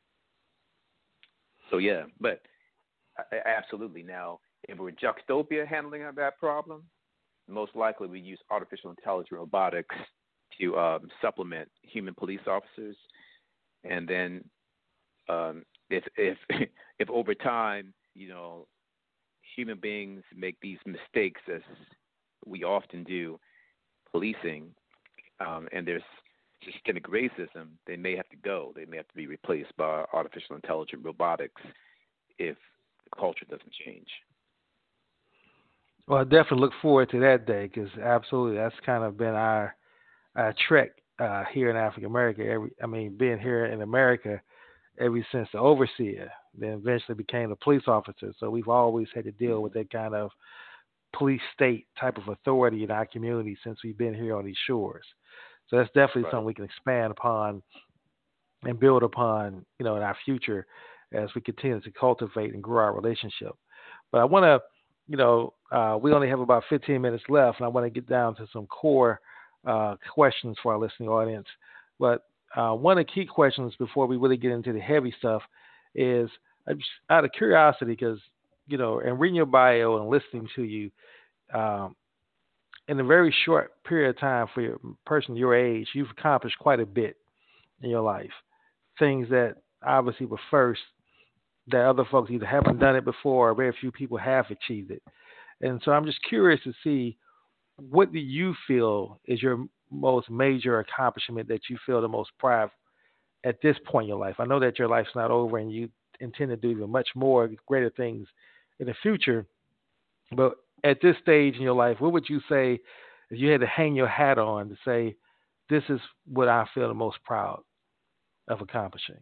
So, yeah, but absolutely. Now, if we're Juxtopia handling that problem, most likely we use artificial intelligence robotics to um, supplement human police officers. And then um, if, if, if over time, you know, human beings make these mistakes, as we often do, policing, um, and there's systemic racism, they may have to go. They may have to be replaced by artificial intelligent robotics if the culture doesn't change. Well, I definitely look forward to that day, because absolutely that's kind of been our, our trek uh, here in African America. Every, I mean, being here in America ever since the overseer, then eventually became the police officer. So we've always had to deal with that kind of police state type of authority in our community since we've been here on these shores. So that's definitely Right. something we can expand upon and build upon, you know, in our future as we continue to cultivate and grow our relationship. But I want to, you know, uh, we only have about fifteen minutes left, and I want to get down to some core uh, questions for our listening audience. But uh, one of the key questions before we really get into the heavy stuff is, I'm just out of curiosity, because, you know, and reading your bio and listening to you, um, in a very short period of time for a person your age, you've accomplished quite a bit in your life. Things that obviously were first, that other folks either haven't done it before or very few people have achieved it. And so I'm just curious to see, what do you feel is your most major accomplishment that you feel the most proud of at this point in your life? I know that your life's not over and you intend to do even much more greater things in the future, but at this stage in your life, what would you say if you had to hang your hat on to say, this is what I feel the most proud of accomplishing?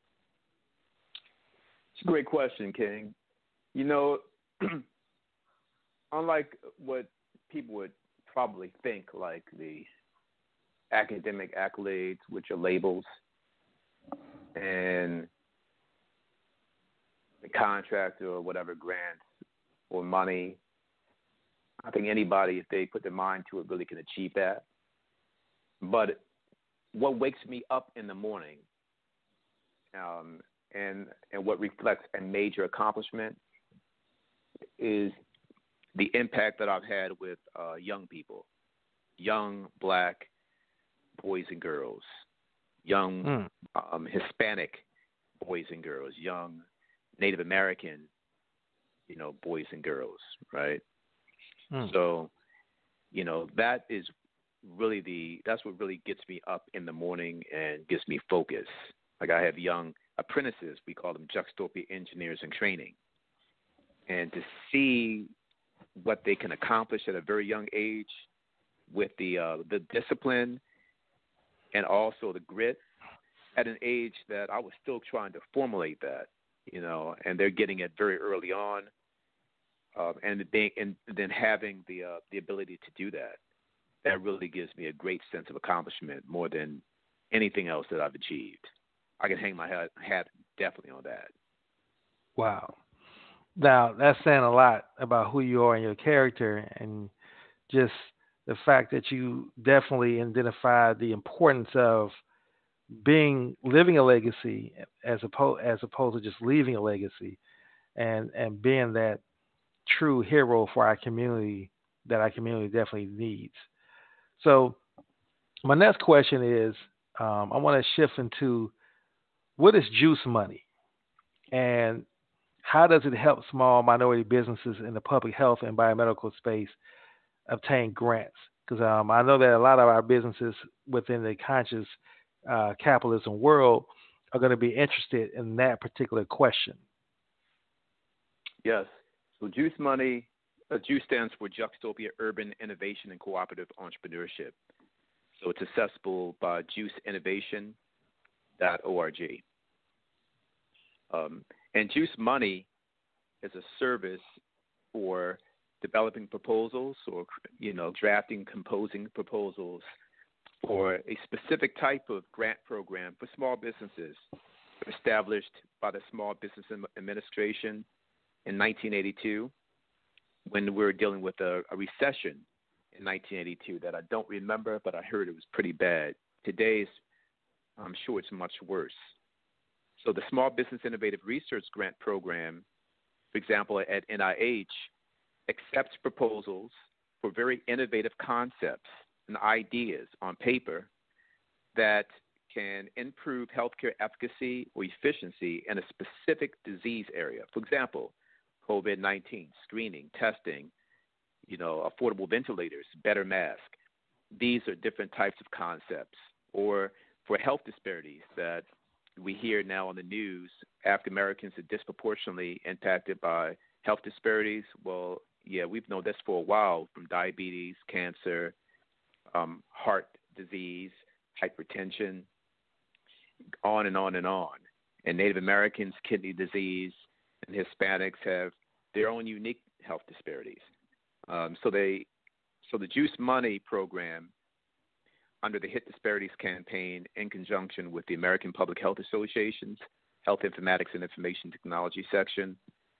It's a great question, King. You know, unlike what people would probably think, like the academic accolades, which are labels, and the contract or whatever grants or money, I think anybody, if they put their mind to it, really can achieve that. But what wakes me up in the morning, um, and and what reflects a major accomplishment, is the impact that I've had with uh, young people, young black boys and girls, young mm. um, Hispanic boys and girls, young Native American, you know, boys and girls, right? Mm. So, you know, that is really the, that's what really gets me up in the morning and gets me focused. Like, I have young apprentices, we call them Juxtopia engineers in training. And to see what they can accomplish at a very young age with the uh, the discipline and also the grit at an age that I was still trying to formulate that, you know, and they're getting it very early on, uh, and being and then having the uh, the ability to do that, that really gives me a great sense of accomplishment more than anything else that I've achieved. I can hang my hat, hat definitely on that. Wow. Now, that's saying a lot about who you are and your character, and just the fact that you definitely identify the importance of being, living a legacy as opposed, as opposed to just leaving a legacy, and, and being that true hero for our community that our community definitely needs. So my next question is, um, I want to shift into, what is Juice Money? And how does it help small minority businesses in the public health and biomedical space obtain grants? Because um, I know that a lot of our businesses within the conscious uh, capitalism world are going to be interested in that particular question. Yes. So Juice Money, uh, Juice stands for Juxtopia Urban Innovation and Cooperative Entrepreneurship. So it's accessible by juice innovation dot org. Um, and Juice Money is a service for developing proposals, or, you know, drafting, composing proposals for a specific type of grant program for small businesses, established by the Small Business Administration in nineteen eighty-two, when we were dealing with a, a recession in nineteen eighty-two that I don't remember, but I heard it was pretty bad. Today's, I'm sure it's much worse. So the Small Business Innovative Research Grant Program, for example, at N I H, accepts proposals for very innovative concepts and ideas on paper that can improve healthcare efficacy or efficiency in a specific disease area. For example, COVID nineteen, screening, testing, you know, affordable ventilators, better masks. These are different types of concepts. Or for health disparities that we hear now on the news, African Americans are disproportionately impacted by health disparities. Well, yeah, we've known this for a while, from diabetes, cancer, um, heart disease, hypertension, on and on and on. And Native Americans, kidney disease, and Hispanics have their own unique health disparities. Um, so they, so the Juice Money program, under the Hit Disparities campaign, in conjunction with the American Public Health Associations, Health Informatics and Information Technology section.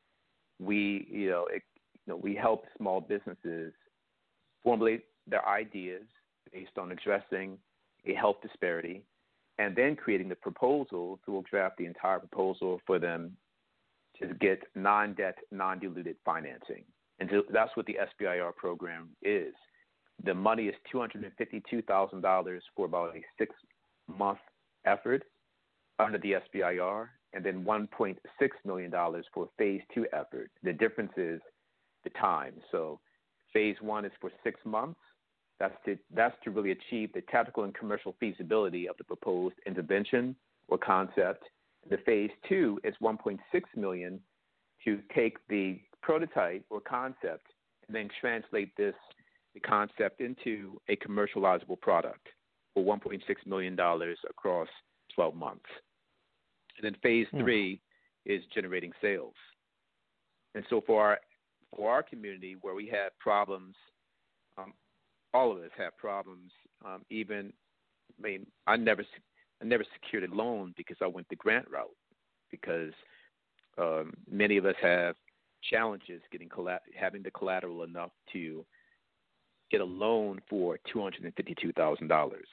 We, you know, it, you know, we help small businesses formulate their ideas based on addressing a health disparity, and then creating the proposal. So we'll draft the entire proposal for them to get non-debt, non-diluted financing. And so that's what the S B I R program is. The money is two hundred fifty-two thousand dollars for about a six-month effort under the S B I R, and then one point six million dollars for phase two effort. The difference is the time. So phase one is for six months. That's to, that's to really achieve the technical and commercial feasibility of the proposed intervention or concept. The phase two is one point six million dollars to take the prototype or concept and then translate this the concept into a commercializable product for one point six million dollars across twelve months. And then phase hmm. three is generating sales. And so for our, for our community where we have problems, um, all of us have problems. Um, even, I mean, I never, I never secured a loan because I went the grant route, because um, many of us have challenges getting colla- having the collateral enough to get a loan for two hundred fifty-two thousand dollars.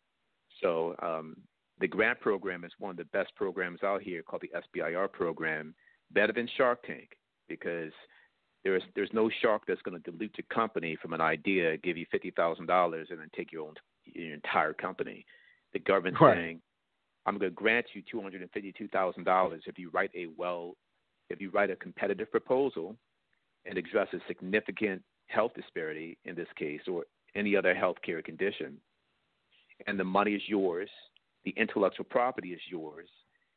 So um, the grant program is one of the best programs out here, called the S B I R program, better than Shark Tank, because there's there's no shark that's going to dilute your company from an idea, give you fifty thousand dollars, and then take your own your entire company. The government's right. saying, I'm going to grant you two hundred fifty-two thousand dollars if you write a well, if you write a competitive proposal and address a significant health disparity in this case, or any other healthcare condition, and the money is yours, the intellectual property is yours,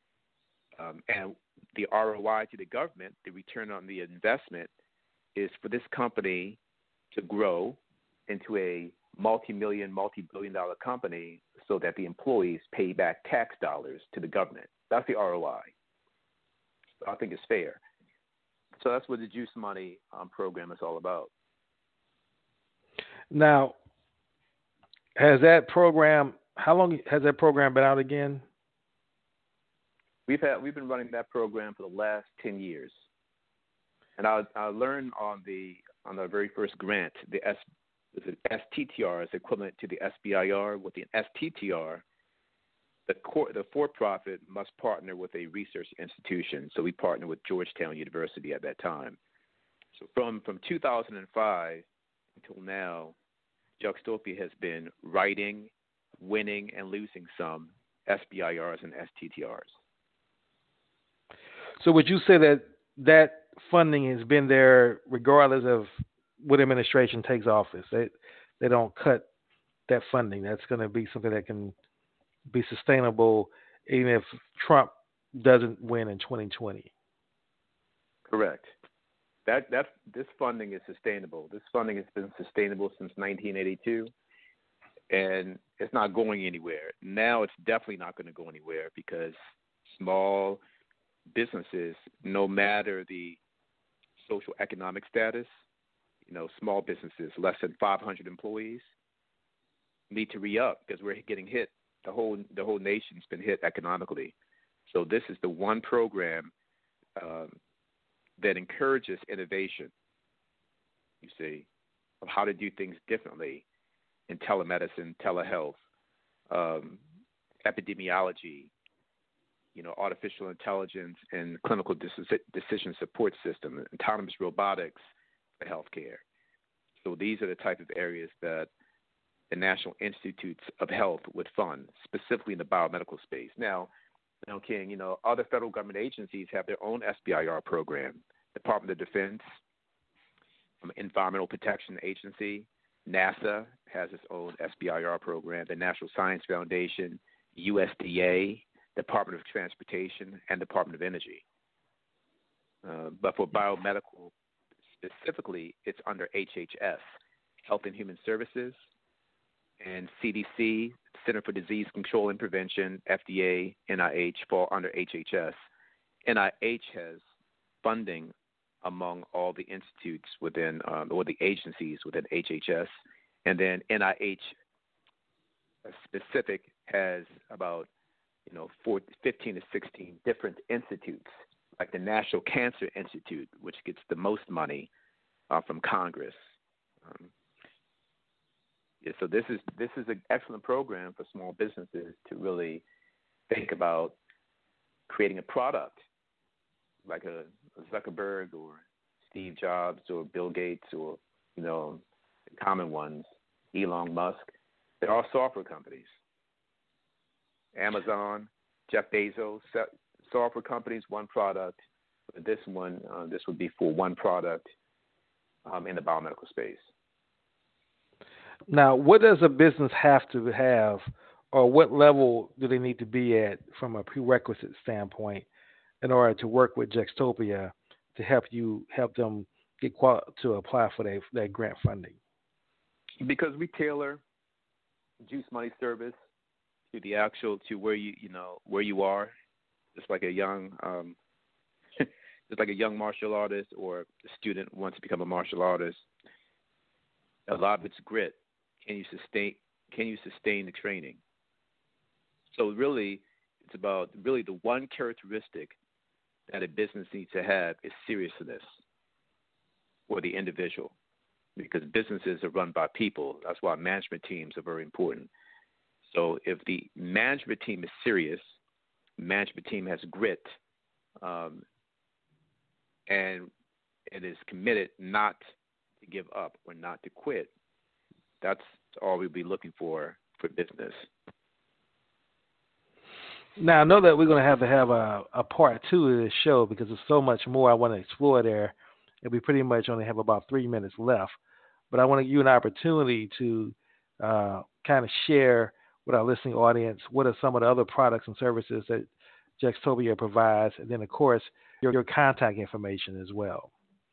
um, and the R O I to the government, the return on the investment, is for this company to grow into a multi-million, multi-billion dollar company so that the employees pay back tax dollars to the government. That's the R O I. I think it's fair. So that's what the Juice Money um, program is all about. Now, has that program, how long has that program been out again? We've had we've been running that program for the last ten years, and I, I learned on the on the very first grant, the S the S T T R is equivalent to the S B I R. With the S T T R, the core, the for-profit must partner with a research institution. So we partnered with Georgetown University at that time. So from from two thousand five until now, Juxtopia has been writing, winning, and losing some S B I Rs and S T T Rs. So would you say that that funding has been there regardless of what administration takes office? They they don't cut that funding. That's going to be something that can be sustainable even if Trump doesn't win in twenty twenty. Correct. That that this funding is sustainable. This funding has been sustainable since nineteen eighty-two, and it's not going anywhere. Now it's definitely not going to go anywhere because small businesses, no matter the social economic status, you know, small businesses, less than five hundred employees, need to re-up because we're getting hit. The whole the whole nation's been hit economically. So this is the one program um, that encourages innovation, you see, of how to do things differently in telemedicine, telehealth, um, epidemiology, you know, artificial intelligence and clinical decision support system, autonomous robotics for healthcare. So these are the type of areas that the National Institutes of Health would fund, specifically in the biomedical space. Now, you know, King, you know, other federal government agencies have their own S B I R program. Department of Defense, um, Environmental Protection Agency, NASA has its own S B I R program, the National Science Foundation, U S D A, Department of Transportation, and Department of Energy. Uh, but for biomedical specifically, it's under H H S, Health and Human Services, and C D C, Center for Disease Control and Prevention, F D A, N I H fall under H H S. N I H has funding among all the institutes within, um, or the agencies within H H S, and then N I H specific has about, you know, four, fifteen to sixteen different institutes, like the National Cancer Institute, which gets the most money uh, from Congress. Um, yeah, so this is this is an excellent program for small businesses to really think about creating a product, like a, a Zuckerberg or Steve Jobs or Bill Gates or, you know, the common ones, Elon Musk. They're all software companies. Amazon, Jeff Bezos, software companies, one product. But this one, uh, this would be for one product um, in the biomedical space. Now, what does a business have to have, or what level do they need to be at from a prerequisite standpoint in order to work with Juxtopia to help you help them get qual- to apply for that, that grant funding? Because we tailor Juice Money service to the actual to where you you know where you are, just like a young um, just like a young martial artist or a student wants to become a martial artist. A lot of it's grit. Can you sustain? Can you sustain the training? So really, it's about really the one characteristic that a business needs to have is seriousness for the individual, because businesses are run by people. That's why management teams are very important. So if the management team is serious, management team has grit, um, and it is committed not to give up or not to quit, that's all we'll be looking for for business. Now, I know that we're going to have to have a, a part two of this show because there's so much more I want to explore there, and we pretty much only have about three minutes left. But I want to give you an opportunity to uh, kind of share with our listening audience what are some of the other products and services that Juxtopia provides, and then, of course, your, your contact information as well.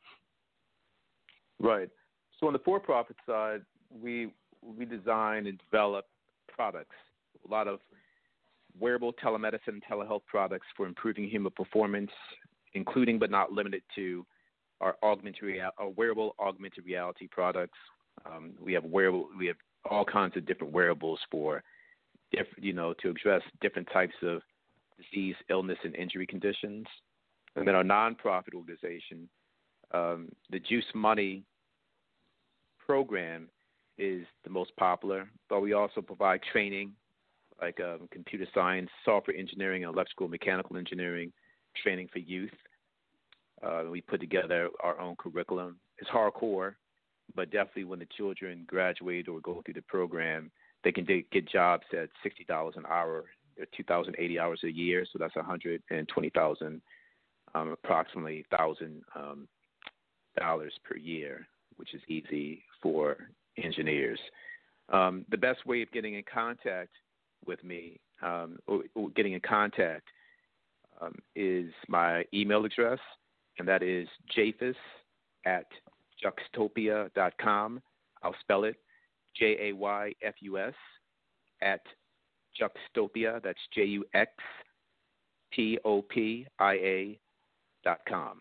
Right. So on the for-profit side, we we design and develop products, a lot of wearable telemedicine and telehealth products for improving human performance, including but not limited to our augmented real, our wearable augmented reality products. Um, we have wearable, we have all kinds of different wearables for, different, you know, to address different types of disease, illness, and injury conditions. And then our nonprofit organization, um, the Juice Money program, is the most popular, but we also provide training like um, computer science, software engineering, and electrical and mechanical engineering training for youth. Uh, we put together our own curriculum. It's hardcore, but definitely when the children graduate or go through the program, they can de- get jobs at sixty dollars an hour. They're two thousand eighty hours a year, so that's one hundred twenty thousand, um, approximately one thousand um, dollars per year, which is easy for engineers. Um, the best way of getting in contact with me, um, or, or getting in contact, um, is my email address, and that is jafus at juxtopia dot com. I'll spell it J A Y F U S at Juxtopia. That's J U X T O P I A dot com.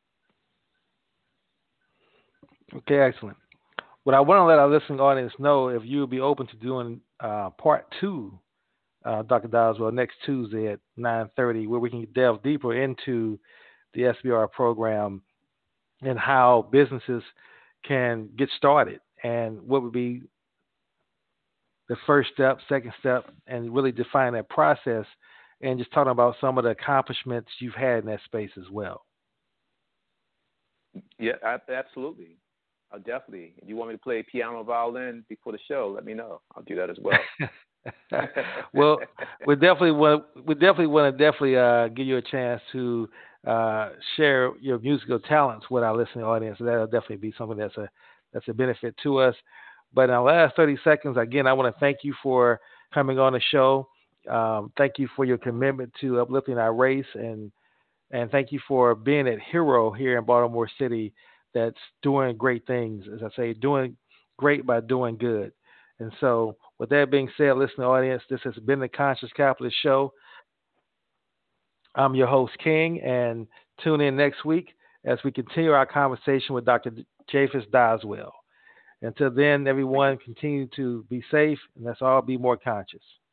Okay, excellent. What I want to let our listening audience know, if you would be open to doing uh, part two, uh, Doctor Doswell, next Tuesday at nine thirty, where we can delve deeper into the S B R program and how businesses can get started and what would be the first step, second step, and really define that process, and just talking about some of the accomplishments you've had in that space as well. Yeah, absolutely. I'll definitely. If you want me to play piano or violin before the show, let me know. I'll do that as well. Well, we definitely want we definitely want to definitely uh, give you a chance to uh, share your musical talents with our listening audience. That'll definitely be something that's a that's a benefit to us. But in our last thirty seconds, again, I want to thank you for coming on the show. Um, thank you for your commitment to uplifting our race, and and thank you for being a hero here in Baltimore City that's doing great things, as I say, doing great by doing good. And so with that being said, listening audience, this has been the Conscious Capitalist Show. I'm your host, King, and tune in next week as we continue our conversation with Doctor Jafus Doswell. Until then, everyone, continue to be safe, and let's all be more conscious.